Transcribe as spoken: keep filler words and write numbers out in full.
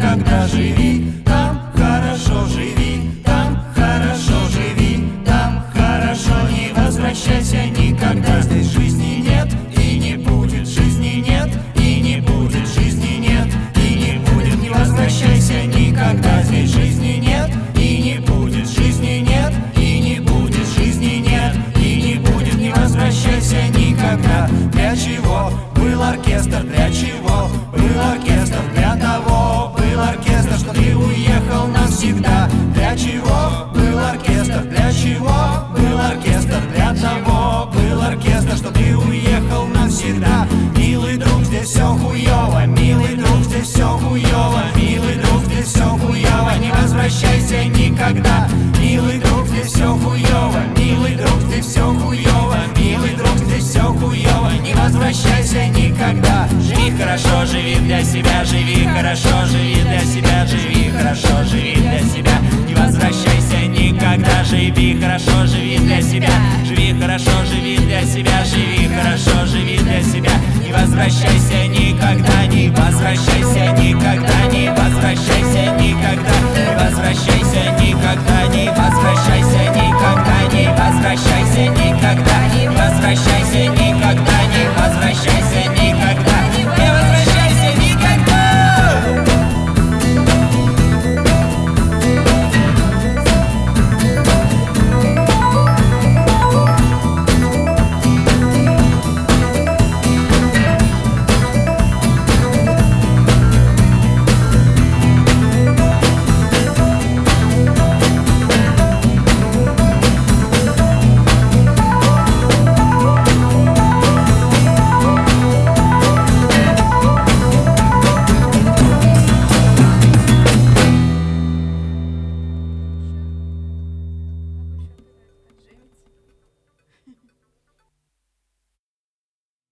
никогда. Живи там хорошо, живи там хорошо, живи там хорошо, не возвращайся никогда. Здесь жизни нет и не будет, жизни нет и не будет, жизни нет и не будет, не возвращайся никогда. Здесь жизни нет и не будет, жизни нет и не будет, жизни нет и не будет, не возвращайся никогда. Для чего был оркестр, для чего был оркестр? Для того был оркестр, что ты уехал навсегда. Для чего был оркестр, для чего был оркестр? Для того был оркестр, что ты уехал навсегда. Милый друг, здесь все хуёво, милый друг, здесь все хуёво, милый друг, здесь все хуёво, не возвращайся никогда. Милый друг, здесь все хуёво, милый друг, здесь все хуёво, милый друг, здесь все хуёво, не возвращайся никогда. Живи хорошо, живи для себя, живи хорошо, живи для себя, живи хорошо, живи для себя, не возвращайся никогда. Живи хорошо, живи для себя, живи хорошо, живи для себя, живи хорошо, живи для себя, не возвращайся никогда, не возвращайся